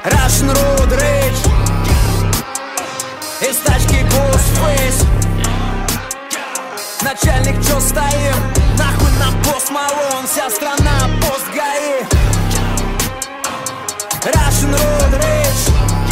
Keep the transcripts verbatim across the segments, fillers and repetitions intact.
Russian Road Rage. Из тачки Ghostface. Начальник, чё стоим? Нахуй нам Post Malone, вся страна пост ГАИ. Russian Road Rage.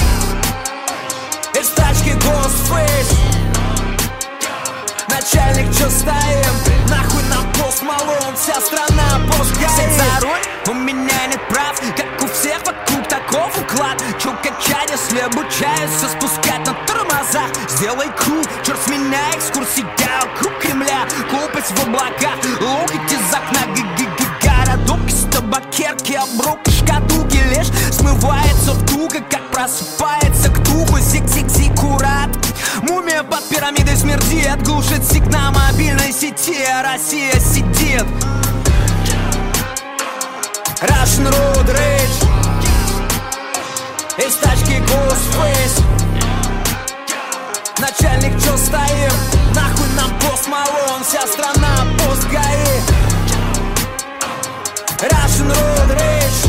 Из тачки Ghostface. Начальник, чё стоим? Нахуй нам Post Malone, вся страна пост ГАИ. Сядь за руль, у меня нет прав, как у всех вокруг таков уклад. Чё качать, если обучаюсь все спускать на тормозах? Сделай круг, черт с меня, экскурсия вокруг Кремля. Купать в облаках, локоть из окна г-г-г. Городок из табакерки, обрубки, шкатулки лишь смывается вдруг, и как просыпается к духу зиг-зиг-зиг-курат. Мумия под пирамидой смердит, глушит сигнал мобильной сети, а Россия сидит. Russian Road Rage. Из тачки Ghostface. Начальник, чё стоим? Нахуй нам Post Malone, вся страна пост ГАИ. Russian Road Rage.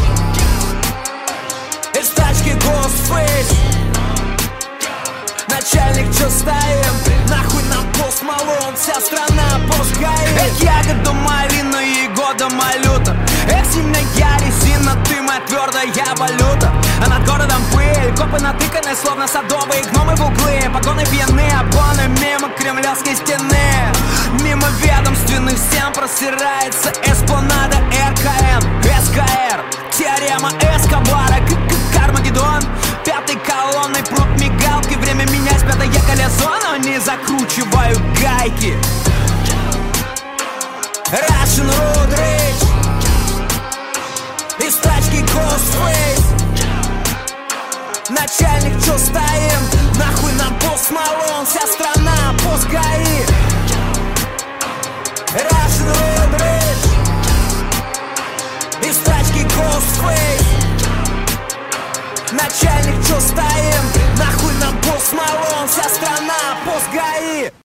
Из тачки Ghostface. Начальник, чё стоим? Нахуй нам Post Malone, вся страна пост ГАИ. Эх, ягода малина и года малюта. Эх, зимняя резина, ты моя твердая валюта. А над городом пыль, копы натыканы, словно садовые гномы в углы. Погоны пьяны, обгоны мимо кремлевской стены. Мимо ведомственных стен просирается эспланада эр ка эм, эс ка эр. Теорема Эскобара, как Армагеддон. Пятой колонной прут мигалки, время менять пятое колесо, но они закручивают гайки. Russian Road Rage. Из тачки Ghostface. Начальник, чё стоим? Нахуй нам Post Malone, вся страна пост ГАИ. Russian Road Rage. Из тачки Ghostface. Начальник, чё стоим? Нахуй нам Post Malone, вся страна пост ГАИ.